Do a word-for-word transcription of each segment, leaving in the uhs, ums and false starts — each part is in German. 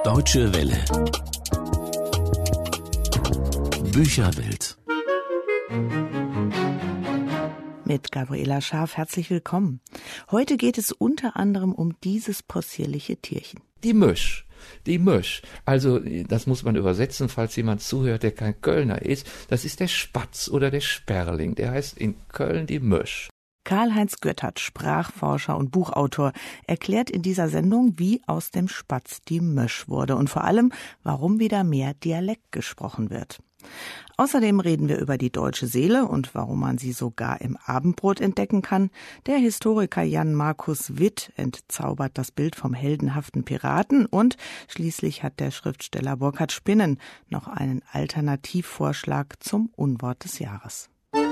Deutsche Welle. Bücherwelt. Mit Gabriela Scharf herzlich willkommen. Heute geht es unter anderem um dieses possierliche Tierchen. Die Mösch. Die Mösch. Also, das muss man übersetzen, falls jemand zuhört, der kein Kölner ist. Das ist der Spatz oder der Sperling. Der heißt in Köln die Mösch. Karl-Heinz Göttert, Sprachforscher und Buchautor, erklärt in dieser Sendung, wie aus dem Spatz die Mösch wurde und vor allem, warum wieder mehr Dialekt gesprochen wird. Außerdem reden wir über die deutsche Seele und warum man sie sogar im Abendbrot entdecken kann. Der Historiker Jan Markus Witt entzaubert das Bild vom heldenhaften Piraten und schließlich hat der Schriftsteller Burkhard Spinnen noch einen Alternativvorschlag zum Unwort des Jahres.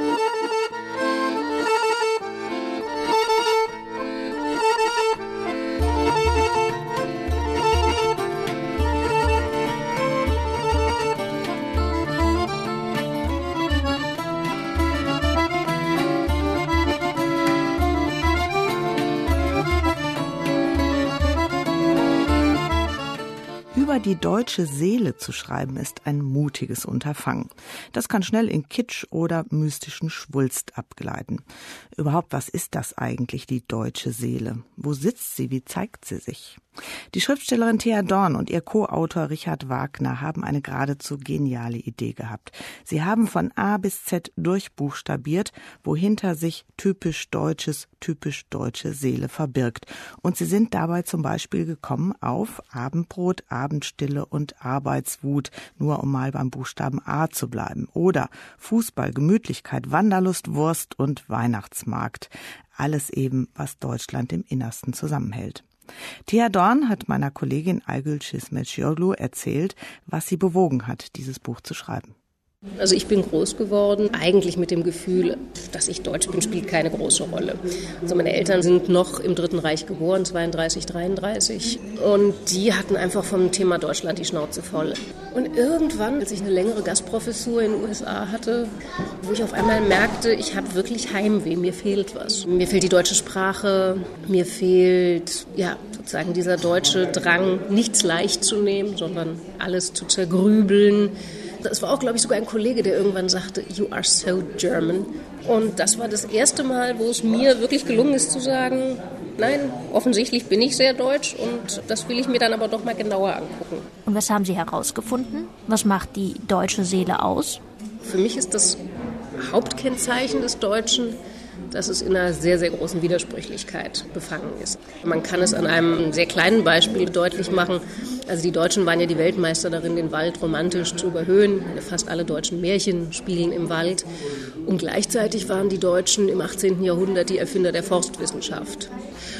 Über die deutsche Seele zu schreiben, ist ein mutiges Unterfangen. Das kann schnell in Kitsch oder mystischen Schwulst abgleiten. Überhaupt, was ist das eigentlich, die deutsche Seele? Wo sitzt sie? Wie zeigt sie sich? Die Schriftstellerin Thea Dorn und ihr Co-Autor Richard Wagner haben eine geradezu geniale Idee gehabt. Sie haben von A bis Z durchbuchstabiert, wohinter sich typisch deutsches, typisch deutsche Seele verbirgt. Und sie sind dabei zum Beispiel gekommen auf Abendbrot, Abendstille und Arbeitswut, nur um mal beim Buchstaben A zu bleiben. Oder Fußball, Gemütlichkeit, Wanderlust, Wurst und Weihnachtsmarkt. Alles eben, was Deutschland im Innersten zusammenhält. Thea Dorn hat meiner Kollegin Aygül Çizmecioglu erzählt, was sie bewogen hat, dieses Buch zu schreiben. Also ich bin groß geworden, eigentlich mit dem Gefühl, dass ich Deutsch bin, spielt keine große Rolle. Also meine Eltern sind noch im Dritten Reich geboren, zweiunddreißig, dreiunddreißig. Und die hatten einfach vom Thema Deutschland die Schnauze voll. Und irgendwann, als ich eine längere Gastprofessur in den U S A hatte, wo ich auf einmal merkte, ich habe wirklich Heimweh, mir fehlt was. Mir fehlt die deutsche Sprache, mir fehlt ja sozusagen dieser deutsche Drang, nichts leicht zu nehmen, sondern alles zu zergrübeln. Das war auch, glaube ich, sogar ein Kollege, der irgendwann sagte, "You are so German." Und das war das erste Mal, wo es mir wirklich gelungen ist zu sagen, nein, offensichtlich bin ich sehr deutsch und das will ich mir dann aber doch mal genauer angucken. Und was haben Sie herausgefunden? Was macht die deutsche Seele aus? Für mich ist das Hauptkennzeichen des Deutschen, dass es in einer sehr, sehr großen Widersprüchlichkeit befangen ist. Man kann es an einem sehr kleinen Beispiel deutlich machen. Also die Deutschen waren ja die Weltmeister darin, den Wald romantisch zu überhöhen. Fast alle deutschen Märchen spielen im Wald. Und gleichzeitig waren die Deutschen im achtzehnten Jahrhundert die Erfinder der Forstwissenschaft.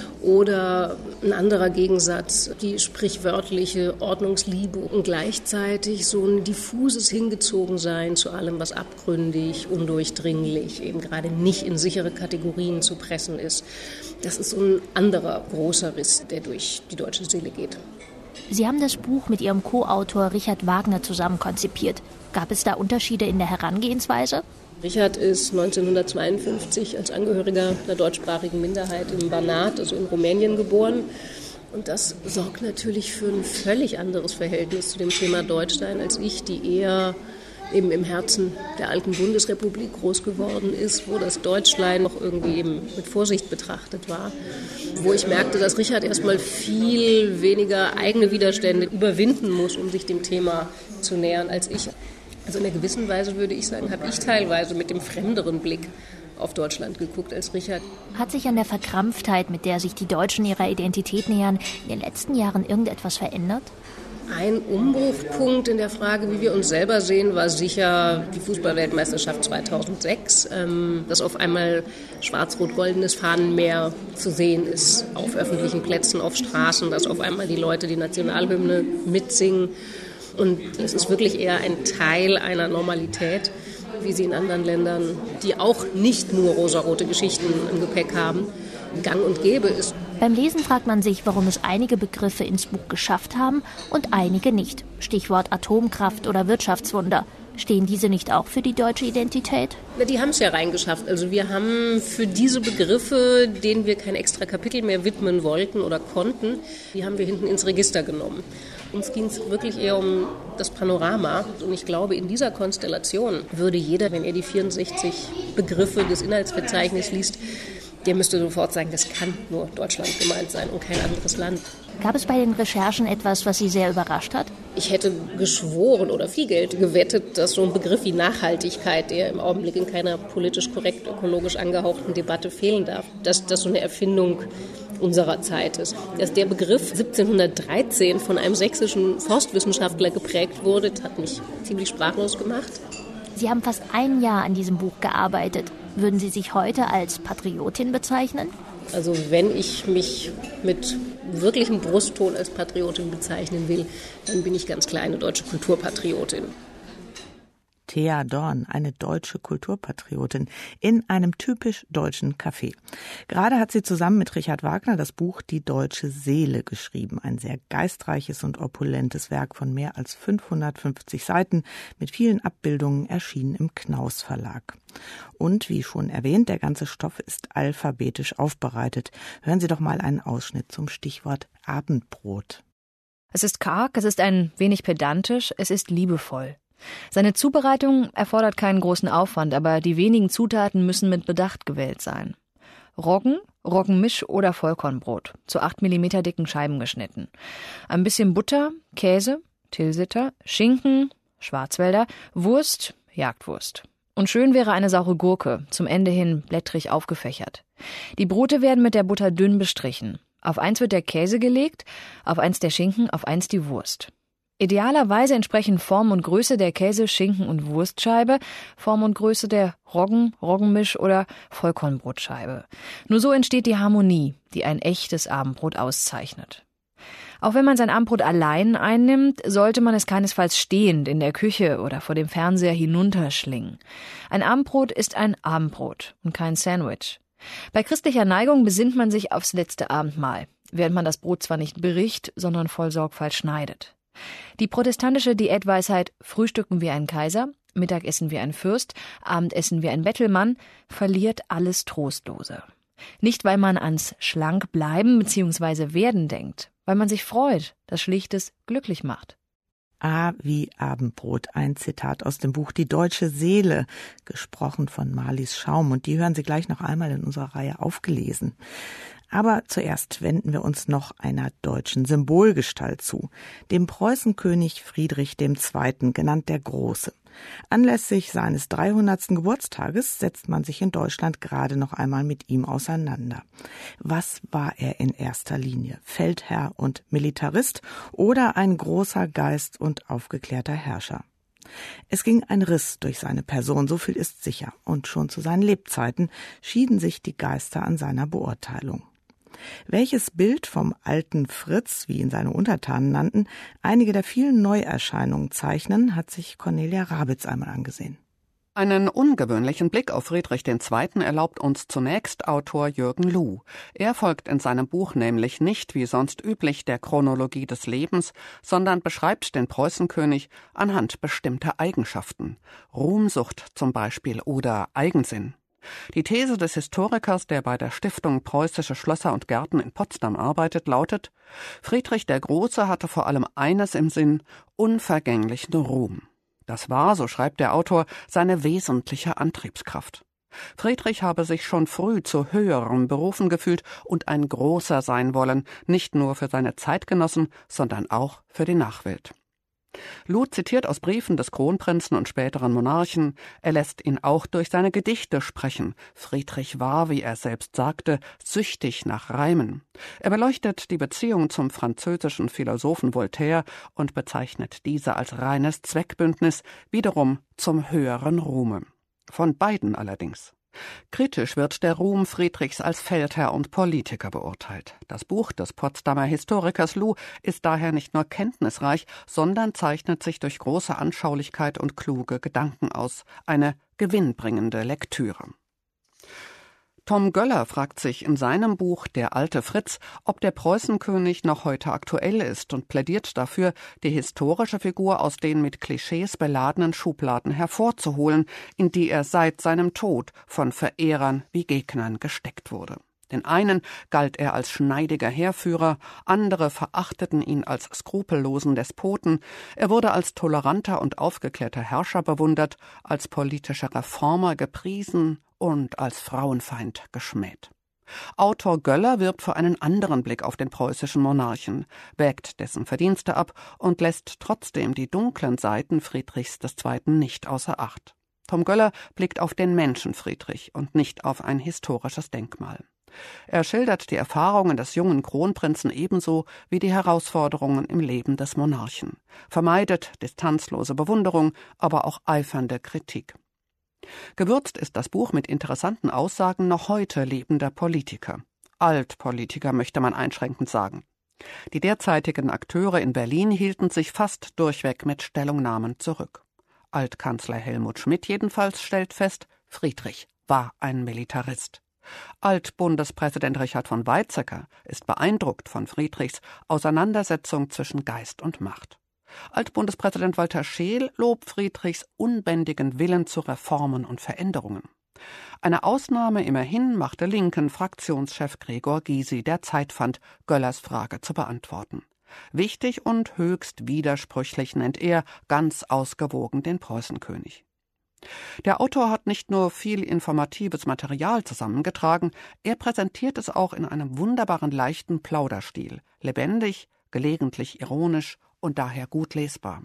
Oder ein anderer Gegensatz, die sprichwörtliche Ordnungsliebe und gleichzeitig so ein diffuses Hingezogensein zu allem, was abgründig, undurchdringlich, eben gerade nicht in sichere Kategorien zu pressen ist. Das ist so ein anderer großer Riss, der durch die deutsche Seele geht. Sie haben das Buch mit Ihrem Co-Autor Richard Wagner zusammen konzipiert. Gab es da Unterschiede in der Herangehensweise? Richard ist neunzehnhundertzweiundfünfzig als Angehöriger einer deutschsprachigen Minderheit in Banat, also in Rumänien, geboren. Und das sorgt natürlich für ein völlig anderes Verhältnis zu dem Thema Deutschsein als ich, die eher eben im Herzen der alten Bundesrepublik groß geworden ist, wo das Deutschlein noch irgendwie eben mit Vorsicht betrachtet war. Wo ich merkte, dass Richard erstmal viel weniger eigene Widerstände überwinden muss, um sich dem Thema zu nähern als ich. Also in einer gewissen Weise würde ich sagen, habe ich teilweise mit dem fremderen Blick auf Deutschland geguckt als Richard. Hat sich an der Verkrampftheit, mit der sich die Deutschen ihrer Identität nähern, in den letzten Jahren irgendetwas verändert? Ein Umbruchpunkt in der Frage, wie wir uns selber sehen, war sicher die Fußball-Weltmeisterschaft zweitausendsechs, ähm, dass auf einmal schwarz-rot-goldenes Fahnenmeer zu sehen ist auf öffentlichen Plätzen, auf Straßen, dass auf einmal die Leute die Nationalhymne mitsingen. Und es ist wirklich eher ein Teil einer Normalität, wie sie in anderen Ländern, die auch nicht nur rosarote Geschichten im Gepäck haben, gang und gäbe ist. Beim Lesen fragt man sich, warum es einige Begriffe ins Buch geschafft haben und einige nicht. Stichwort Atomkraft oder Wirtschaftswunder. Stehen diese nicht auch für die deutsche Identität? Na, die haben es ja reingeschafft. Also wir haben für diese Begriffe, denen wir kein extra Kapitel mehr widmen wollten oder konnten, die haben wir hinten ins Register genommen. Uns ging es wirklich eher um das Panorama. Und ich glaube, in dieser Konstellation würde jeder, wenn er die vierundsechzig Begriffe des Inhaltsverzeichnisses liest, der müsste sofort sagen, das kann nur Deutschland gemeint sein und kein anderes Land. Gab es bei den Recherchen etwas, was Sie sehr überrascht hat? Ich hätte geschworen oder viel Geld gewettet, dass so ein Begriff wie Nachhaltigkeit, der im Augenblick in keiner politisch korrekt ökologisch angehauchten Debatte fehlen darf, dass das so eine Erfindung unserer Zeit ist. Dass der Begriff siebzehnhundertdreizehn von einem sächsischen Forstwissenschaftler geprägt wurde, hat mich ziemlich sprachlos gemacht. Sie haben fast ein Jahr an diesem Buch gearbeitet. Würden Sie sich heute als Patriotin bezeichnen? Also wenn ich mich mit wirklichem Brustton als Patriotin bezeichnen will, dann bin ich ganz klar eine deutsche Kulturpatriotin. Thea Dorn, eine deutsche Kulturpatriotin, in einem typisch deutschen Café. Gerade hat sie zusammen mit Richard Wagner das Buch Die deutsche Seele geschrieben. Ein sehr geistreiches und opulentes Werk von mehr als fünfhundertfünfzig Seiten mit vielen Abbildungen, erschienen im Knaus Verlag. Und wie schon erwähnt, der ganze Stoff ist alphabetisch aufbereitet. Hören Sie doch mal einen Ausschnitt zum Stichwort Abendbrot. Es ist karg, es ist ein wenig pedantisch, es ist liebevoll. Seine Zubereitung erfordert keinen großen Aufwand, aber die wenigen Zutaten müssen mit Bedacht gewählt sein. Roggen, Roggenmisch oder Vollkornbrot, zu acht Millimeter dicken Scheiben geschnitten. Ein bisschen Butter, Käse, Tilsiter, Schinken, Schwarzwälder, Wurst, Jagdwurst. Und schön wäre eine saure Gurke, zum Ende hin blättrig aufgefächert. Die Brote werden mit der Butter dünn bestrichen. Auf eins wird der Käse gelegt, auf eins der Schinken, auf eins die Wurst. Idealerweise entsprechen Form und Größe der Käse-, Schinken- und Wurstscheibe Form und Größe der Roggen-, Roggenmisch- oder Vollkornbrotscheibe. Nur so entsteht die Harmonie, die ein echtes Abendbrot auszeichnet. Auch wenn man sein Abendbrot allein einnimmt, sollte man es keinesfalls stehend in der Küche oder vor dem Fernseher hinunterschlingen. Ein Abendbrot ist ein Abendbrot und kein Sandwich. Bei christlicher Neigung besinnt man sich aufs letzte Abendmahl, während man das Brot zwar nicht bricht, sondern voll Sorgfalt schneidet. Die protestantische Diätweisheit Frühstücken wie ein Kaiser, Mittagessen wie ein Fürst, Abendessen wie ein Bettelmann verliert alles Trostlose. Nicht, weil man ans Schlankbleiben bzw. Werden denkt, weil man sich freut, dass Schlichtes glücklich macht. A wie Abendbrot, ein Zitat aus dem Buch Die deutsche Seele, gesprochen von Marlies Schaum. Und die hören Sie gleich noch einmal in unserer Reihe aufgelesen. Aber zuerst wenden wir uns noch einer deutschen Symbolgestalt zu, dem Preußenkönig Friedrich der Zweite., genannt der Große. Anlässlich seines dreihundertsten Geburtstages setzt man sich in Deutschland gerade noch einmal mit ihm auseinander. Was war er in erster Linie? Feldherr und Militarist oder ein großer Geist und aufgeklärter Herrscher? Es ging ein Riss durch seine Person, so viel ist sicher, und schon zu seinen Lebzeiten schieden sich die Geister an seiner Beurteilung. Welches Bild vom alten Fritz, wie ihn seine Untertanen nannten, einige der vielen Neuerscheinungen zeichnen, hat sich Cornelia Rabitz einmal angesehen. Einen ungewöhnlichen Blick auf Friedrich der Zweite. Erlaubt uns zunächst Autor Jürgen Luh. Er folgt in seinem Buch nämlich nicht wie sonst üblich der Chronologie des Lebens, sondern beschreibt den Preußenkönig anhand bestimmter Eigenschaften. Ruhmsucht zum Beispiel oder Eigensinn. Die These des Historikers, der bei der Stiftung Preußische Schlösser und Gärten in Potsdam arbeitet, lautet: Friedrich der Große hatte vor allem eines im Sinn: unvergänglichen Ruhm. Das war, so schreibt der Autor, seine wesentliche Antriebskraft. Friedrich habe sich schon früh zu höheren Berufen gefühlt und ein Großer sein wollen, nicht nur für seine Zeitgenossen, sondern auch für die Nachwelt. Luh zitiert aus Briefen des Kronprinzen und späteren Monarchen. Er lässt ihn auch durch seine Gedichte sprechen. Friedrich war, wie er selbst sagte, süchtig nach Reimen. Er beleuchtet die Beziehung zum französischen Philosophen Voltaire und bezeichnet diese als reines Zweckbündnis, wiederum zum höheren Ruhme. Von beiden allerdings. Kritisch wird der Ruhm Friedrichs als Feldherr und Politiker beurteilt. Das Buch des Potsdamer Historikers Luh ist daher nicht nur kenntnisreich, sondern zeichnet sich durch große Anschaulichkeit und kluge Gedanken aus. Eine gewinnbringende Lektüre. Tom Göller fragt sich in seinem Buch »Der alte Fritz«, ob der Preußenkönig noch heute aktuell ist und plädiert dafür, die historische Figur aus den mit Klischees beladenen Schubladen hervorzuholen, in die er seit seinem Tod von Verehrern wie Gegnern gesteckt wurde. Den einen galt er als schneidiger Heerführer, andere verachteten ihn als skrupellosen Despoten, er wurde als toleranter und aufgeklärter Herrscher bewundert, als politischer Reformer gepriesen und als Frauenfeind geschmäht. Autor Göller wirbt für einen anderen Blick auf den preußischen Monarchen, wägt dessen Verdienste ab und lässt trotzdem die dunklen Seiten Friedrichs des Zweiten nicht außer Acht. Tom Göller blickt auf den Menschen Friedrich und nicht auf ein historisches Denkmal. Er schildert die Erfahrungen des jungen Kronprinzen ebenso wie die Herausforderungen im Leben des Monarchen, vermeidet distanzlose Bewunderung, aber auch eifernde Kritik. Gewürzt ist das Buch mit interessanten Aussagen noch heute lebender Politiker. Altpolitiker möchte man einschränkend sagen. Die derzeitigen Akteure in Berlin hielten sich fast durchweg mit Stellungnahmen zurück. Altkanzler Helmut Schmidt jedenfalls stellt fest, Friedrich war ein Militarist. Altbundespräsident Richard von Weizsäcker ist beeindruckt von Friedrichs Auseinandersetzung zwischen Geist und Macht. Altbundespräsident Walter Scheel lobt Friedrichs unbändigen Willen zu Reformen und Veränderungen. Eine Ausnahme immerhin machte Linken-Fraktionschef Gregor Gysi, der Zeit fand, Göllers Frage zu beantworten. Wichtig und höchst widersprüchlich nennt er ganz ausgewogen den Preußenkönig. Der Autor hat nicht nur viel informatives Material zusammengetragen, er präsentiert es auch in einem wunderbaren leichten Plauderstil, lebendig, gelegentlich ironisch und daher gut lesbar.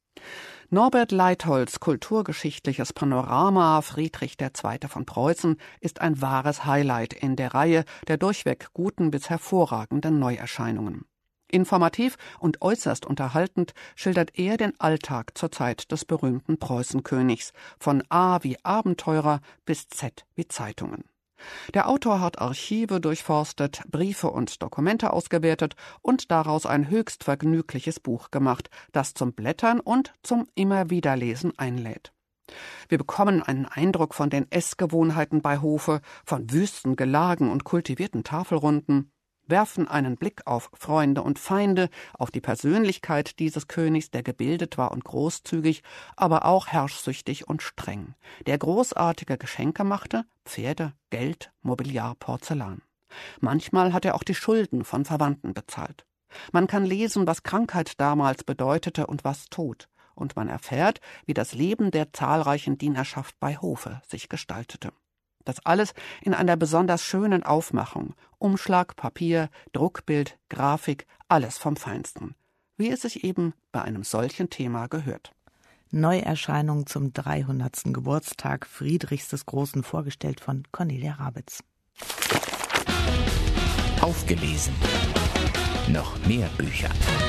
Norbert Leitholds kulturgeschichtliches Panorama Friedrich der Zweite von Preußen ist ein wahres Highlight in der Reihe der durchweg guten bis hervorragenden Neuerscheinungen. Informativ und äußerst unterhaltend schildert er den Alltag zur Zeit des berühmten Preußenkönigs, von A wie Abenteurer bis Z wie Zeitungen. Der Autor hat Archive durchforstet, Briefe und Dokumente ausgewertet und daraus ein höchst vergnügliches Buch gemacht, das zum Blättern und zum Immerwiederlesen einlädt. Wir bekommen einen Eindruck von den Essgewohnheiten bei Hofe, von wüsten Gelagen und kultivierten Tafelrunden, werfen einen Blick auf Freunde und Feinde, auf die Persönlichkeit dieses Königs, der gebildet war und großzügig, aber auch herrschsüchtig und streng, der großartige Geschenke machte, Pferde, Geld, Mobiliar, Porzellan. Manchmal hat er auch die Schulden von Verwandten bezahlt. Man kann lesen, was Krankheit damals bedeutete und was Tod, und man erfährt, wie das Leben der zahlreichen Dienerschaft bei Hofe sich gestaltete. Das alles in einer besonders schönen Aufmachung. Umschlag, Papier, Druckbild, Grafik, alles vom Feinsten. Wie es sich eben bei einem solchen Thema gehört. Neuerscheinung zum dreihundertsten Geburtstag Friedrichs des Großen, vorgestellt von Cornelia Rabitz. Aufgelesen. Noch mehr Bücher.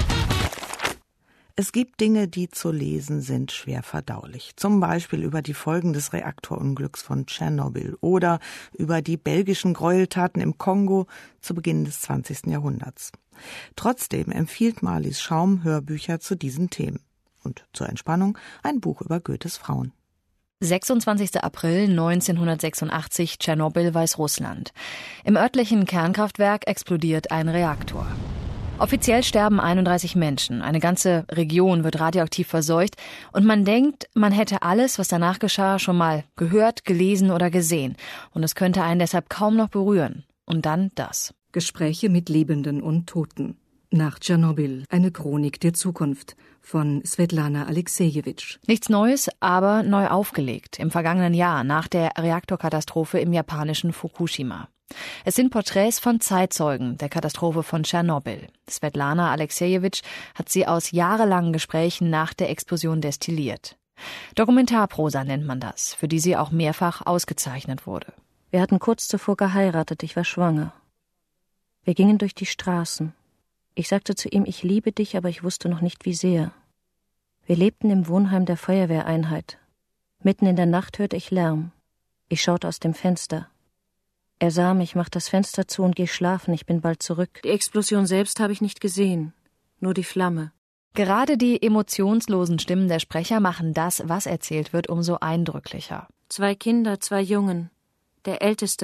Es gibt Dinge, die zu lesen sind, schwer verdaulich. Zum Beispiel über die Folgen des Reaktorunglücks von Tschernobyl oder über die belgischen Gräueltaten im Kongo zu Beginn des zwanzigsten Jahrhunderts. Trotzdem empfiehlt Marlies Schaum Hörbücher zu diesen Themen. Und zur Entspannung ein Buch über Goethes Frauen. sechsundzwanzigster April neunzehnhundertsechsundachtzig, Tschernobyl, Weißrussland. Im örtlichen Kernkraftwerk explodiert ein Reaktor. Offiziell sterben einunddreißig Menschen, eine ganze Region wird radioaktiv verseucht und man denkt, man hätte alles, was danach geschah, schon mal gehört, gelesen oder gesehen und es könnte einen deshalb kaum noch berühren. Und dann das. Gespräche mit Lebenden und Toten. Nach Tschernobyl, eine Chronik der Zukunft von Svetlana Alexejewitsch. Nichts Neues, aber neu aufgelegt, im vergangenen Jahr nach der Reaktorkatastrophe im japanischen Fukushima. Es sind Porträts von Zeitzeugen der Katastrophe von Tschernobyl. Svetlana Alexejewitsch hat sie aus jahrelangen Gesprächen nach der Explosion destilliert. Dokumentarprosa nennt man das, für die sie auch mehrfach ausgezeichnet wurde. Wir hatten kurz zuvor geheiratet, ich war schwanger. Wir gingen durch die Straßen. Ich sagte zu ihm, ich liebe dich, aber ich wusste noch nicht, wie sehr. Wir lebten im Wohnheim der Feuerwehreinheit. Mitten in der Nacht hörte ich Lärm. Ich schaute aus dem Fenster. Er sah mich, mach das Fenster zu und geh schlafen, ich bin bald zurück. Die Explosion selbst habe ich nicht gesehen, nur die Flamme. Gerade die emotionslosen Stimmen der Sprecher machen das, was erzählt wird, umso eindrücklicher. Zwei Kinder, zwei Jungen. Der Älteste,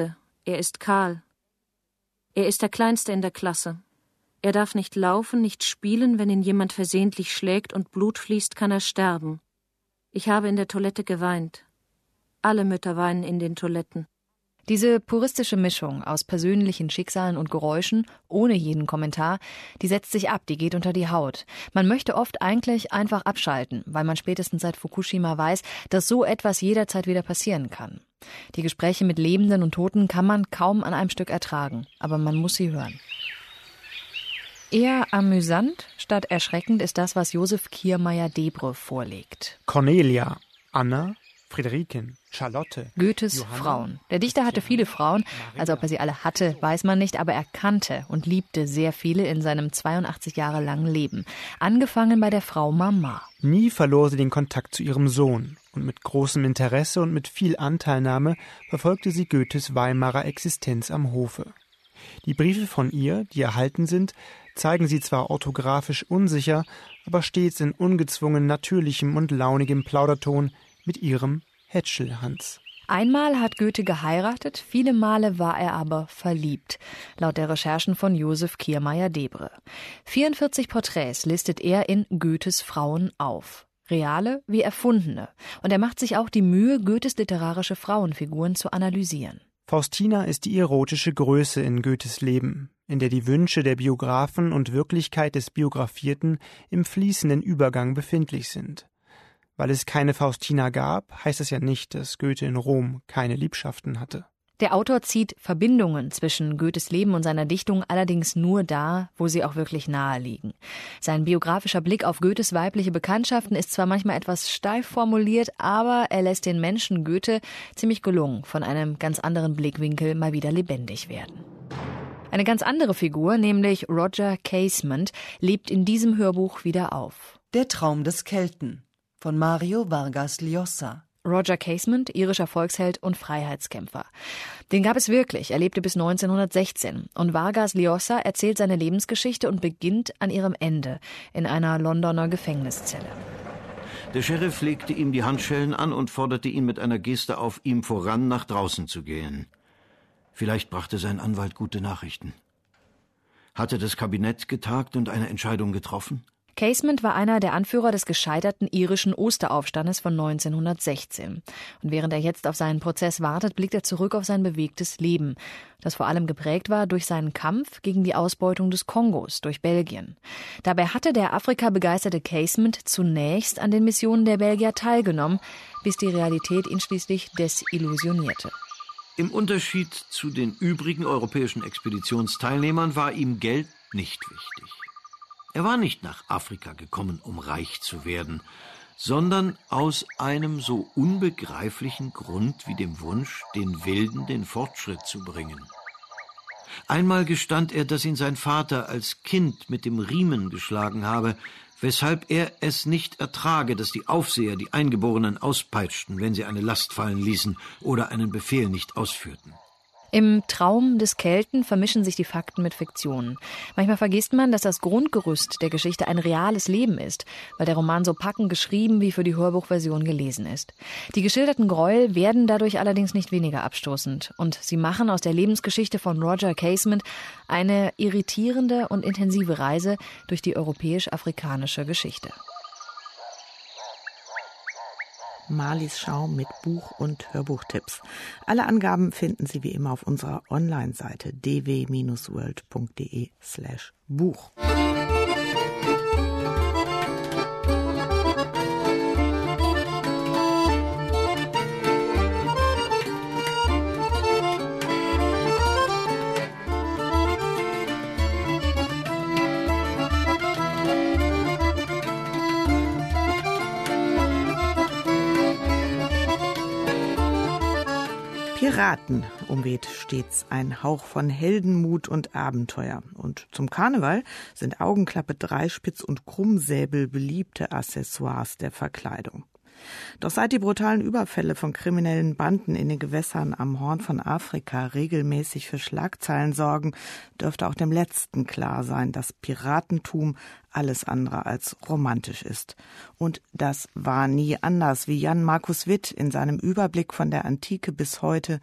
Er ist kahl. Er ist der Kleinste in der Klasse. Er darf nicht laufen, nicht spielen, wenn ihn jemand versehentlich schlägt und Blut fließt, kann er sterben. Ich habe in der Toilette geweint. Alle Mütter weinen in den Toiletten. Diese puristische Mischung aus persönlichen Schicksalen und Geräuschen, ohne jeden Kommentar, die setzt sich ab, die geht unter die Haut. Man möchte oft eigentlich einfach abschalten, weil man spätestens seit Fukushima weiß, dass so etwas jederzeit wieder passieren kann. Die Gespräche mit Lebenden und Toten kann man kaum an einem Stück ertragen, aber man muss sie hören. Eher amüsant statt erschreckend ist das, was Josef Kiermeier-Debré vorlegt. Cornelia, Anna, Friederiken, Charlotte. Goethes Johanna, Frauen. Der Dichter hatte viele Frauen, also ob er sie alle hatte, weiß man nicht, aber er kannte und liebte sehr viele in seinem zweiundachtzig Jahre langen Leben. Angefangen bei der Frau Mama. Nie verlor sie den Kontakt zu ihrem Sohn und mit großem Interesse und mit viel Anteilnahme verfolgte sie Goethes Weimarer Existenz am Hofe. Die Briefe von ihr, die erhalten sind, zeigen sie zwar orthografisch unsicher, aber stets in ungezwungen natürlichem und launigem Plauderton mit ihrem Hätschel-Hans. Einmal hat Goethe geheiratet, viele Male war er aber verliebt, laut der Recherchen von Josef Kiermeier-Debré. vierundvierzig Porträts listet er in Goethes Frauen auf. Reale wie erfundene. Und er macht sich auch die Mühe, Goethes literarische Frauenfiguren zu analysieren. Faustina ist die erotische Größe in Goethes Leben, in der die Wünsche der Biografen und Wirklichkeit des Biografierten im fließenden Übergang befindlich sind. Weil es keine Faustina gab, heißt es ja nicht, dass Goethe in Rom keine Liebschaften hatte. Der Autor zieht Verbindungen zwischen Goethes Leben und seiner Dichtung allerdings nur da, wo sie auch wirklich nahe liegen. Sein biografischer Blick auf Goethes weibliche Bekanntschaften ist zwar manchmal etwas steif formuliert, aber er lässt den Menschen Goethe ziemlich gelungen von einem ganz anderen Blickwinkel mal wieder lebendig werden. Eine ganz andere Figur, nämlich Roger Casement, lebt in diesem Hörbuch wieder auf. Der Traum des Kelten von Mario Vargas Llosa. Roger Casement, irischer Volksheld und Freiheitskämpfer. Den gab es wirklich, er lebte bis neunzehnhundertsechzehn. Und Vargas Llosa erzählt seine Lebensgeschichte und beginnt an ihrem Ende in einer Londoner Gefängniszelle. Der Sheriff legte ihm die Handschellen an und forderte ihn mit einer Geste auf, ihm voran nach draußen zu gehen. Vielleicht brachte sein Anwalt gute Nachrichten. Hatte das Kabinett getagt und eine Entscheidung getroffen? Casement war einer der Anführer des gescheiterten irischen Osteraufstandes von neunzehnhundertsechzehn. Und während er jetzt auf seinen Prozess wartet, blickt er zurück auf sein bewegtes Leben, das vor allem geprägt war durch seinen Kampf gegen die Ausbeutung des Kongos durch Belgien. Dabei hatte der Afrika-begeisterte Casement zunächst an den Missionen der Belgier teilgenommen, bis die Realität ihn schließlich desillusionierte. Im Unterschied zu den übrigen europäischen Expeditionsteilnehmern war ihm Geld nicht wichtig. Er war nicht nach Afrika gekommen, um reich zu werden, sondern aus einem so unbegreiflichen Grund wie dem Wunsch, den Wilden den Fortschritt zu bringen. Einmal gestand er, dass ihn sein Vater als Kind mit dem Riemen geschlagen habe, weshalb er es nicht ertrage, dass die Aufseher die Eingeborenen auspeitschten, wenn sie eine Last fallen ließen oder einen Befehl nicht ausführten. Im Traum des Kelten vermischen sich die Fakten mit Fiktionen. Manchmal vergisst man, dass das Grundgerüst der Geschichte ein reales Leben ist, weil der Roman so packend geschrieben wie für die Hörbuchversion gelesen ist. Die geschilderten Gräuel werden dadurch allerdings nicht weniger abstoßend und sie machen aus der Lebensgeschichte von Roger Casement eine irritierende und intensive Reise durch die europäisch-afrikanische Geschichte. Marlies Schau mit Buch- und Hörbuchtipps. Alle Angaben finden Sie wie immer auf unserer Online-Seite d w Bindestrich world punkt d e slash Buch. Piraten umweht stets ein Hauch von Heldenmut und Abenteuer. Und zum Karneval sind Augenklappe, Dreispitz und Krummsäbel beliebte Accessoires der Verkleidung. Doch seit die brutalen Überfälle von kriminellen Banden in den Gewässern am Horn von Afrika regelmäßig für Schlagzeilen sorgen, dürfte auch dem Letzten klar sein, dass Piratentum alles andere als romantisch ist. Und das war nie anders, wie Jan Markus Witt in seinem Überblick von der Antike bis heute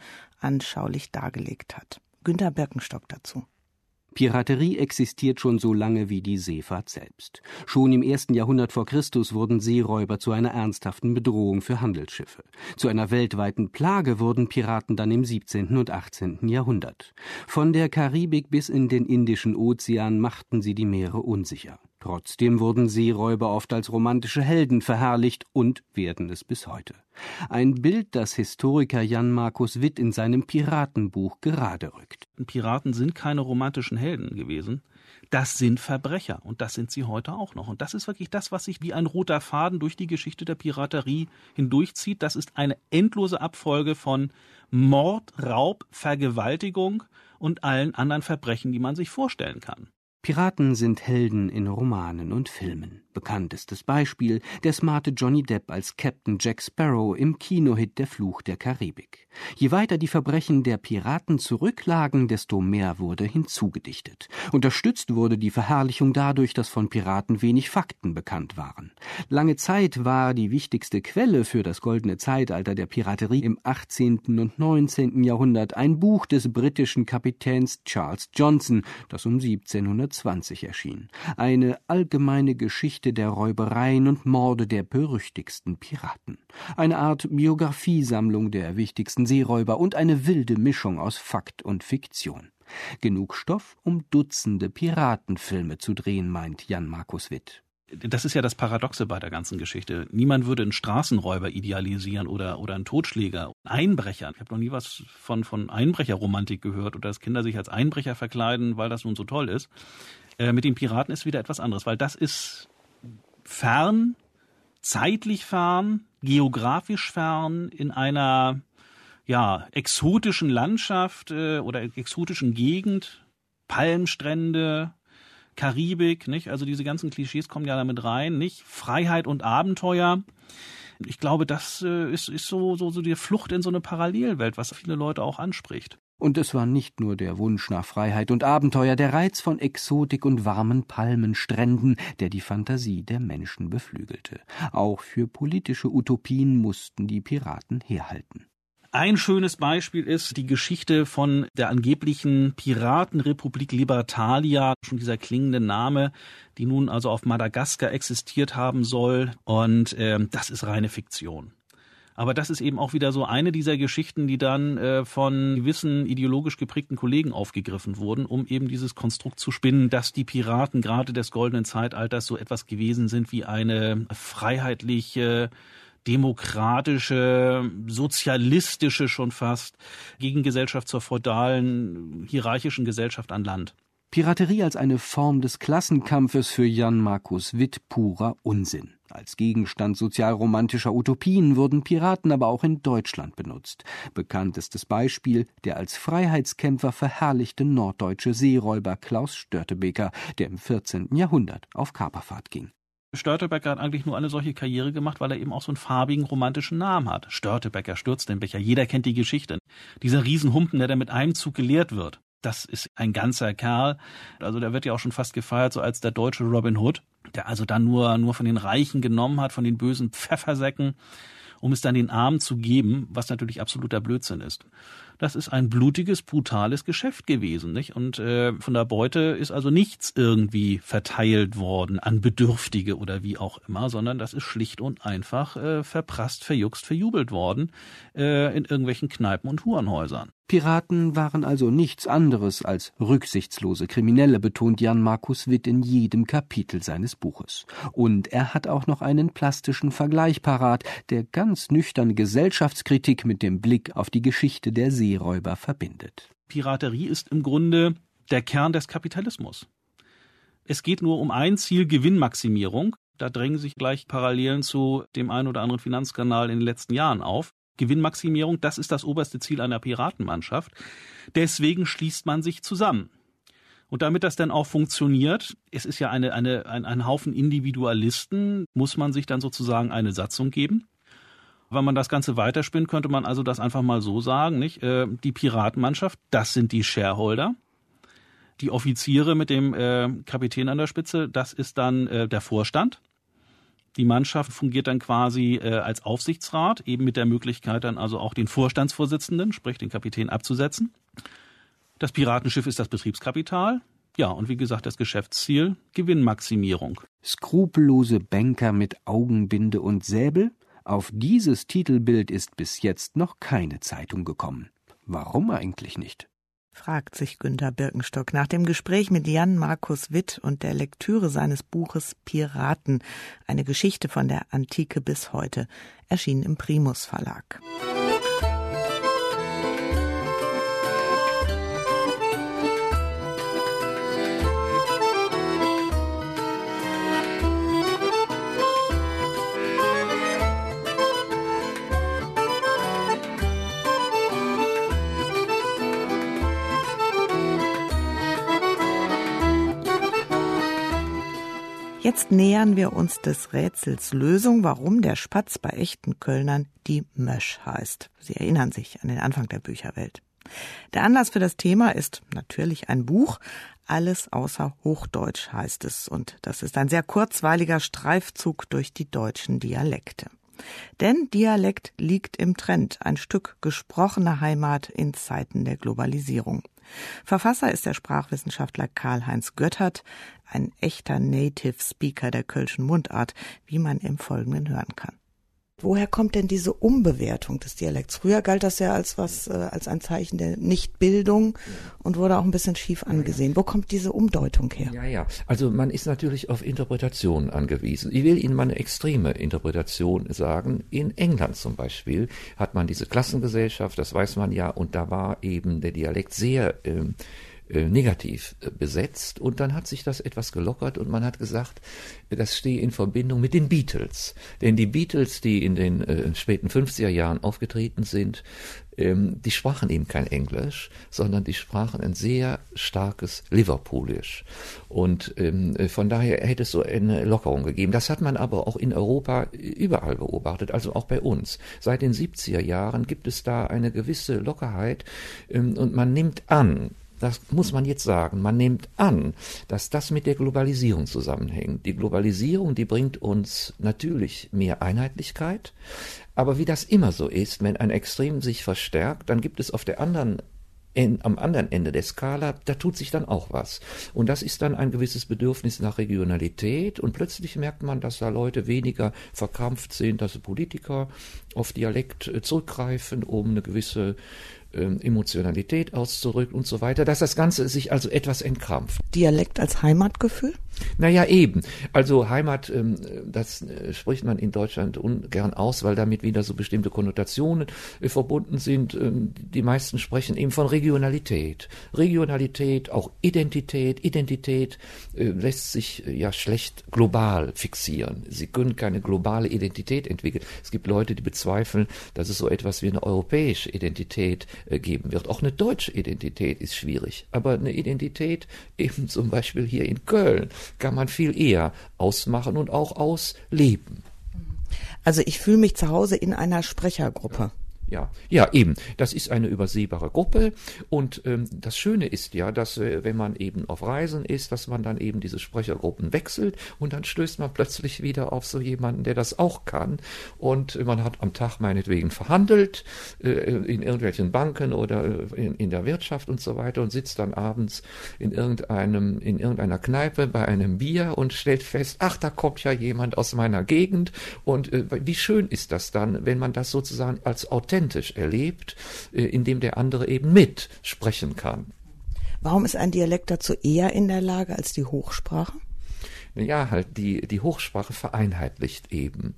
anschaulich dargelegt hat. Günter Birkenstock dazu. Piraterie existiert schon so lange wie die Seefahrt selbst. Schon im ersten Jahrhundert vor Christus wurden Seeräuber zu einer ernsthaften Bedrohung für Handelsschiffe. Zu einer weltweiten Plage wurden Piraten dann im siebzehnten und achtzehnten Jahrhundert. Von der Karibik bis in den Indischen Ozean machten sie die Meere unsicher. Trotzdem wurden Seeräuber oft als romantische Helden verherrlicht und werden es bis heute. Ein Bild, das Historiker Jan Markus Witt in seinem Piratenbuch gerade rückt. Piraten sind keine romantischen Helden gewesen. Das sind Verbrecher und das sind sie heute auch noch. Und das ist wirklich das, was sich wie ein roter Faden durch die Geschichte der Piraterie hindurchzieht. Das ist eine endlose Abfolge von Mord, Raub, Vergewaltigung und allen anderen Verbrechen, die man sich vorstellen kann. Piraten sind Helden in Romanen und Filmen. Bekanntestes Beispiel der smarte Johnny Depp als Captain Jack Sparrow im Kinohit Der Fluch der Karibik. Je weiter die Verbrechen der Piraten zurücklagen, desto mehr wurde hinzugedichtet. Unterstützt wurde die Verherrlichung dadurch, dass von Piraten wenig Fakten bekannt waren. Lange Zeit war die wichtigste Quelle für das goldene Zeitalter der Piraterie im achtzehnten und neunzehnten Jahrhundert ein Buch des britischen Kapitäns Charles Johnson, das um siebzehnhundertzwanzig erschien. Eine allgemeine Geschichte der Räubereien und Morde der berüchtigsten Piraten. Eine Art Biografiesammlung der wichtigsten Seeräuber und eine wilde Mischung aus Fakt und Fiktion. Genug Stoff, um Dutzende Piratenfilme zu drehen, meint Jan Markus Witt. Das ist ja das Paradoxe bei der ganzen Geschichte. Niemand würde einen Straßenräuber idealisieren oder, oder einen Totschläger, Einbrecher. Ich habe noch nie was von, von Einbrecherromantik gehört oder dass Kinder sich als Einbrecher verkleiden, weil das nun so toll ist. Äh, mit den Piraten ist wieder etwas anderes, weil das ist fern, zeitlich fern, geografisch fern, in einer ja, exotischen Landschaft äh, oder exotischen Gegend, Palmstrände, Karibik, nicht? Also diese ganzen Klischees kommen ja damit rein, nicht? Freiheit und Abenteuer. Ich glaube, das äh, ist, ist so, so, so die Flucht in so eine Parallelwelt, was viele Leute auch anspricht. Und es war nicht nur der Wunsch nach Freiheit und Abenteuer, der Reiz von Exotik und warmen Palmenstränden, der die Fantasie der Menschen beflügelte. Auch für politische Utopien mussten die Piraten herhalten. Ein schönes Beispiel ist die Geschichte von der angeblichen Piratenrepublik Libertalia, schon dieser klingende Name, die nun also auf Madagaskar existiert haben soll. Und äh, das ist reine Fiktion. Aber das ist eben auch wieder so eine dieser Geschichten, die dann äh, von gewissen ideologisch geprägten Kollegen aufgegriffen wurden, um eben dieses Konstrukt zu spinnen, dass die Piraten gerade des goldenen Zeitalters so etwas gewesen sind wie eine freiheitliche, demokratische, sozialistische schon fast Gegengesellschaft zur feudalen, hierarchischen Gesellschaft an Land. Piraterie als eine Form des Klassenkampfes für Jan Markus Witt purer Unsinn. Als Gegenstand sozialromantischer Utopien wurden Piraten aber auch in Deutschland benutzt. Bekanntestes Beispiel der als Freiheitskämpfer verherrlichte norddeutsche Seeräuber Klaus Störtebeker, der im vierzehnten Jahrhundert auf Kaperfahrt ging. Störtebeker hat eigentlich nur eine solche Karriere gemacht, weil er eben auch so einen farbigen, romantischen Namen hat. Störtebeker stürzt den Becher. Jeder kennt die Geschichte. Dieser Riesenhumpen, der da mit einem Zug geleert wird. Das ist ein ganzer Kerl. Also der wird ja auch schon fast gefeiert, so als der deutsche Robin Hood, der also dann nur, nur von den Reichen genommen hat, von den bösen Pfeffersäcken, um es dann den Armen zu geben, was natürlich absoluter Blödsinn ist. Das ist ein blutiges, brutales Geschäft gewesen, nicht? Und äh, von der Beute ist also nichts irgendwie verteilt worden an Bedürftige oder wie auch immer, sondern das ist schlicht und einfach äh, verprasst, verjuckst, verjubelt worden äh, in irgendwelchen Kneipen und Hurenhäusern. Piraten waren also nichts anderes als rücksichtslose Kriminelle, betont Jan Markus Witt in jedem Kapitel seines Buches. Und er hat auch noch einen plastischen Vergleich parat, der ganz nüchterne Gesellschaftskritik mit dem Blick auf die Geschichte der Seeräuber verbindet. Piraterie ist im Grunde der Kern des Kapitalismus. Es geht nur um ein Ziel, Gewinnmaximierung. Da drängen sich gleich Parallelen zu dem einen oder anderen Finanzskandal in den letzten Jahren auf. Gewinnmaximierung, das ist das oberste Ziel einer Piratenmannschaft. Deswegen schließt man sich zusammen. Und damit das dann auch funktioniert, es ist ja eine, eine, ein, ein Haufen Individualisten, muss man sich dann sozusagen eine Satzung geben. Wenn man das Ganze weiterspinnt, könnte man also das einfach mal so sagen, nicht? Äh, die Piratenmannschaft, das sind die Shareholder. Die Offiziere mit dem äh, Kapitän an der Spitze, das ist dann äh, der Vorstand. Die Mannschaft fungiert dann quasi äh, als Aufsichtsrat, eben mit der Möglichkeit dann also auch den Vorstandsvorsitzenden, sprich den Kapitän, abzusetzen. Das Piratenschiff ist das Betriebskapital. Ja, und wie gesagt, das Geschäftsziel, Gewinnmaximierung. Skrupellose Banker mit Augenbinde und Säbel? Auf dieses Titelbild ist bis jetzt noch keine Zeitung gekommen. Warum eigentlich nicht? Fragt sich Günter Birkenstock nach dem Gespräch mit Jan Markus Witt und der Lektüre seines Buches Piraten, eine Geschichte von der Antike bis heute, erschienen im Primus Verlag. Jetzt nähern wir uns des Rätsels Lösung, warum der Spatz bei echten Kölnern die Mösch heißt. Sie erinnern sich an den Anfang der Bücherwelt. Der Anlass für das Thema ist natürlich ein Buch. Alles außer Hochdeutsch heißt es. Und das ist ein sehr kurzweiliger Streifzug durch die deutschen Dialekte. Denn Dialekt liegt im Trend, ein Stück gesprochene Heimat in Zeiten der Globalisierung. Verfasser ist der Sprachwissenschaftler Karl-Heinz Göttert, ein echter Native Speaker der Kölschen Mundart, wie man im Folgenden hören kann. Woher kommt denn diese Umbewertung des Dialekts? Früher galt das ja als was, äh, als ein Zeichen der Nichtbildung und wurde auch ein bisschen schief angesehen. Wo kommt diese Umdeutung her? Ja, ja. Also man ist natürlich auf Interpretationen angewiesen. Ich will Ihnen mal eine extreme Interpretation sagen. In England zum Beispiel hat man diese Klassengesellschaft, das weiß man ja, und da war eben der Dialekt sehr ähm, negativ besetzt und dann hat sich das etwas gelockert und man hat gesagt, das stehe in Verbindung mit den Beatles. Denn die Beatles, die in den äh, späten fünfziger Jahren aufgetreten sind, ähm, die sprachen eben kein Englisch, sondern die sprachen ein sehr starkes Liverpoolisch. Und ähm, von daher hätte es so eine Lockerung gegeben. Das hat man aber auch in Europa überall beobachtet, also auch bei uns. Seit den siebziger Jahren gibt es da eine gewisse Lockerheit ähm, und man nimmt an, das muss man jetzt sagen, man nimmt an, dass das mit der Globalisierung zusammenhängt. Die Globalisierung, die bringt uns natürlich mehr Einheitlichkeit, aber wie das immer so ist, wenn ein Extrem sich verstärkt, dann gibt es auf der anderen In, am anderen Ende der Skala, da tut sich dann auch was. Und das ist dann ein gewisses Bedürfnis nach Regionalität und plötzlich merkt man, dass da Leute weniger verkrampft sind, dass Politiker auf Dialekt zurückgreifen, um eine gewisse ähm, Emotionalität auszudrücken und so weiter, dass das Ganze sich also etwas entkrampft. Dialekt als Heimatgefühl? Naja, eben. Also Heimat, ähm, das äh, spricht man in Deutschland ungern aus, weil damit wieder so bestimmte Konnotationen äh, verbunden sind. Ähm, die meisten sprechen eben von Regionalität. Regionalität, auch Identität. Identität äh, lässt sich äh, ja schlecht global fixieren. Sie können keine globale Identität entwickeln. Es gibt Leute, die bezweifeln, dass es so etwas wie eine europäische Identität äh, geben wird. Auch eine deutsche Identität ist schwierig. Aber eine Identität eben zum Beispiel hier in Köln kann man viel eher ausmachen und auch ausleben. Also ich fühle mich zu Hause in einer Sprechergruppe. Ja, ja, eben. Das ist eine übersehbare Gruppe und ähm, das Schöne ist ja, dass äh, wenn man eben auf Reisen ist, dass man dann eben diese Sprechergruppen wechselt und dann stößt man plötzlich wieder auf so jemanden, der das auch kann und man hat am Tag meinetwegen verhandelt äh, in irgendwelchen Banken oder in, in der Wirtschaft und so weiter und sitzt dann abends in irgendeinem in irgendeiner Kneipe bei einem Bier und stellt fest, ach, da kommt ja jemand aus meiner Gegend und äh, wie schön ist das dann, wenn man das sozusagen als authentisch erlebt, indem der andere eben mitsprechen kann. Warum ist ein Dialekt dazu eher in der Lage als die Hochsprache? Ja, halt die, die Hochsprache vereinheitlicht eben.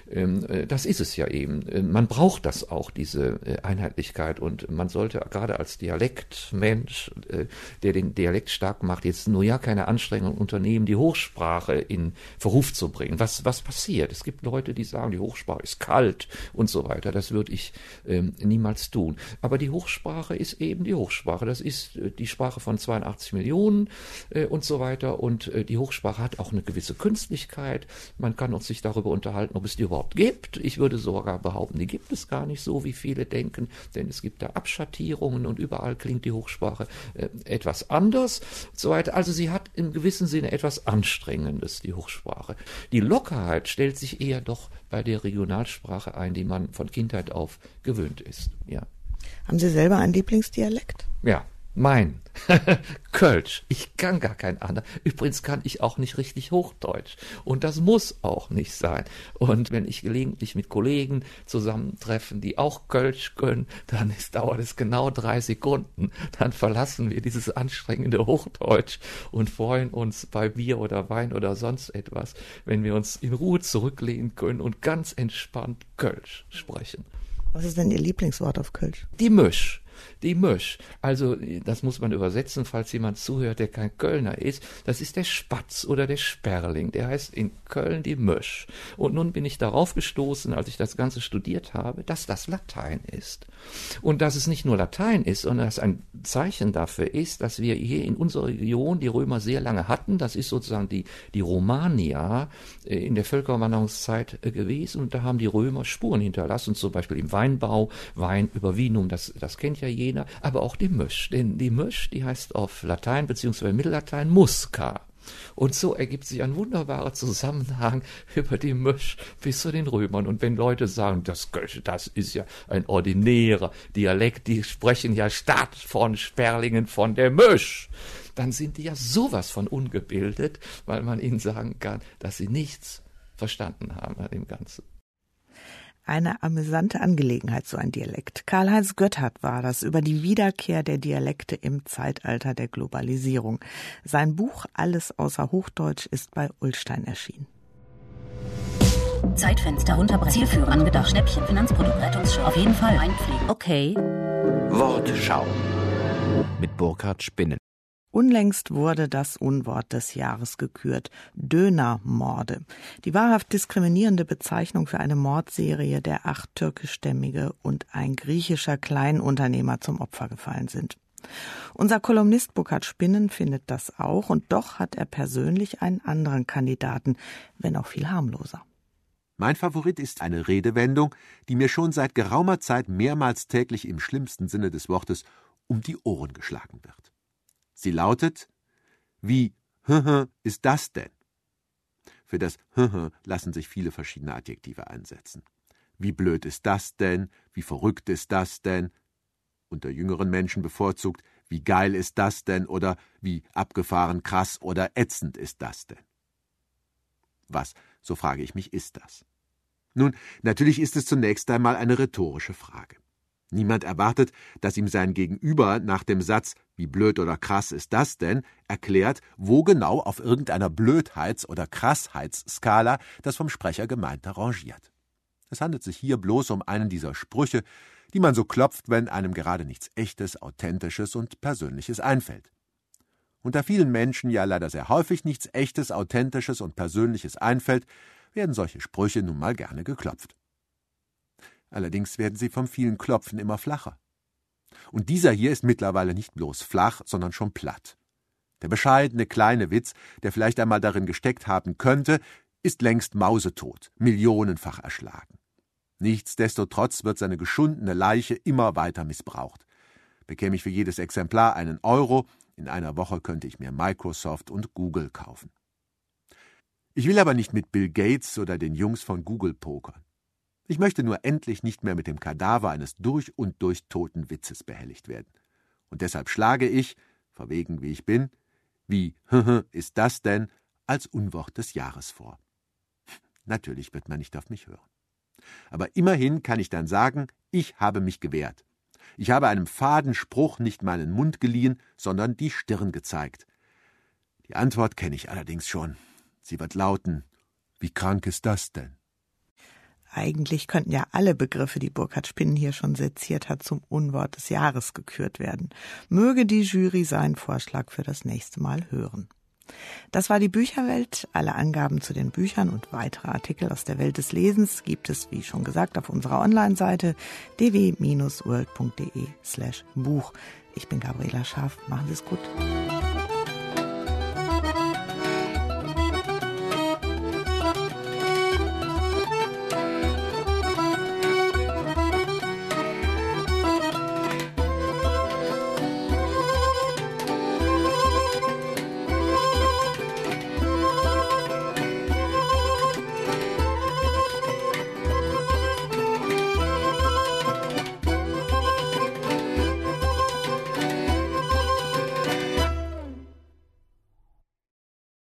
Das ist es ja eben. Man braucht das auch, diese Einheitlichkeit und man sollte gerade als Dialektmensch, der den Dialekt stark macht, jetzt nur ja keine Anstrengungen unternehmen, die Hochsprache in Verruf zu bringen. Was, was passiert? Es gibt Leute, die sagen, die Hochsprache ist kalt und so weiter. Das würde ich ähm, niemals tun. Aber die Hochsprache ist eben die Hochsprache. Das ist die Sprache von zweiundachtzig Millionen äh, und so weiter und äh, die Hochsprache hat auch eine gewisse Künstlichkeit. Man kann uns sich darüber unterhalten, ob es die überhaupt gibt. Ich würde sogar behaupten, die gibt es gar nicht so, wie viele denken, denn es gibt da Abschattierungen und überall klingt die Hochsprache äh, etwas anders und so weiter. Also sie hat im gewissen Sinne etwas Anstrengendes, die Hochsprache. Die Lockerheit stellt sich eher doch bei der Regionalsprache ein, die man von Kindheit auf gewöhnt ist. Ja. Haben Sie selber einen Lieblingsdialekt? Ja, mein. Kölsch. Ich kann gar keinen anderen. Übrigens kann ich auch nicht richtig Hochdeutsch. Und das muss auch nicht sein. Und wenn ich gelegentlich mit Kollegen zusammentreffen, die auch Kölsch können, dann ist, dauert es genau drei Sekunden. Dann verlassen wir dieses anstrengende Hochdeutsch und freuen uns bei Bier oder Wein oder sonst etwas, wenn wir uns in Ruhe zurücklehnen können und ganz entspannt Kölsch sprechen. Was ist denn Ihr Lieblingswort auf Kölsch? Die Misch. Die Misch. Also, das muss man übersetzen, falls jemand zuhört, der kein Kölner ist. Das ist der Spatz oder der Sperling. Der heißt in Köln die Misch. Und nun bin ich darauf gestoßen, als ich das Ganze studiert habe, dass das Latein ist. Und dass es nicht nur Latein ist, sondern dass ein Zeichen dafür ist, dass wir hier in unserer Region die Römer sehr lange hatten. Das ist sozusagen die, die Romania in der Völkerwanderungszeit gewesen. Und da haben die Römer Spuren hinterlassen, zum Beispiel im Weinbau, Wein über Vinum, das, das kennt ja jener, aber auch die Misch. Denn die Misch, die heißt auf Latein bzw. Mittellatein Musca. Und so ergibt sich ein wunderbarer Zusammenhang über die Misch bis zu den Römern. Und wenn Leute sagen, das Kölsch, das ist ja ein ordinärer Dialekt, die sprechen ja statt von Sperlingen von der Misch, dann sind die ja sowas von ungebildet, weil man ihnen sagen kann, dass sie nichts verstanden haben an dem Ganzen. Eine amüsante Angelegenheit, so ein Dialekt. Karl-Heinz Göttert war das über die Wiederkehr der Dialekte im Zeitalter der Globalisierung. Sein Buch Alles außer Hochdeutsch ist bei Ullstein erschienen. Zeitfenster runterbrechen. Zielführung angedacht. Schnäppchen. Finanzprodukt. Rettungsschirm. Auf jeden Fall. Einpflegen. Okay. Wortschau mit Burkhard Spinnen. Unlängst wurde das Unwort des Jahres gekürt. Dönermorde. Die wahrhaft diskriminierende Bezeichnung für eine Mordserie, der acht türkischstämmige und ein griechischer Kleinunternehmer zum Opfer gefallen sind. Unser Kolumnist Burkhard Spinnen findet das auch, und doch hat er persönlich einen anderen Kandidaten, wenn auch viel harmloser. Mein Favorit ist eine Redewendung, die mir schon seit geraumer Zeit mehrmals täglich im schlimmsten Sinne des Wortes um die Ohren geschlagen wird. Sie lautet: Wie ist das denn? Für das lassen sich viele verschiedene Adjektive einsetzen. Wie blöd ist das denn? Wie verrückt ist das denn? Unter jüngeren Menschen bevorzugt: Wie geil ist das denn? Oder wie abgefahren, krass oder ätzend ist das denn? Was, so frage ich mich, ist das? Nun, natürlich ist es zunächst einmal eine rhetorische Frage. Niemand erwartet, dass ihm sein Gegenüber nach dem Satz »Wie blöd oder krass ist das denn?« erklärt, wo genau auf irgendeiner Blödheits- oder Krassheitsskala das vom Sprecher Gemeinte rangiert. Es handelt sich hier bloß um einen dieser Sprüche, die man so klopft, wenn einem gerade nichts Echtes, Authentisches und Persönliches einfällt. Und da vielen Menschen ja leider sehr häufig nichts Echtes, Authentisches und Persönliches einfällt, werden solche Sprüche nun mal gerne geklopft. Allerdings werden sie vom vielen Klopfen immer flacher. Und dieser hier ist mittlerweile nicht bloß flach, sondern schon platt. Der bescheidene kleine Witz, der vielleicht einmal darin gesteckt haben könnte, ist längst mausetot, millionenfach erschlagen. Nichtsdestotrotz wird seine geschundene Leiche immer weiter missbraucht. Bekäme ich für jedes Exemplar einen Euro, in einer Woche könnte ich mir Microsoft und Google kaufen. Ich will aber nicht mit Bill Gates oder den Jungs von Google pokern. Ich möchte nur endlich nicht mehr mit dem Kadaver eines durch und durch toten Witzes behelligt werden. Und deshalb schlage ich, verwegen wie ich bin, wie ist das denn, als Unwort des Jahres vor. Natürlich wird man nicht auf mich hören. Aber immerhin kann ich dann sagen, ich habe mich gewehrt. Ich habe einem faden Spruch nicht meinen Mund geliehen, sondern die Stirn gezeigt. Die Antwort kenne ich allerdings schon. Sie wird lauten: Wie krank ist das denn? Eigentlich könnten ja alle Begriffe, die Burkhard Spinnen hier schon seziert hat, zum Unwort des Jahres gekürt werden. Möge die Jury seinen Vorschlag für das nächste Mal hören. Das war die Bücherwelt. Alle Angaben zu den Büchern und weitere Artikel aus der Welt des Lesens gibt es, wie schon gesagt, auf unserer Online-Seite d w Bindestrich world punkt d e slash Buch. Ich bin Gabriela Scharf. Machen Sie es gut.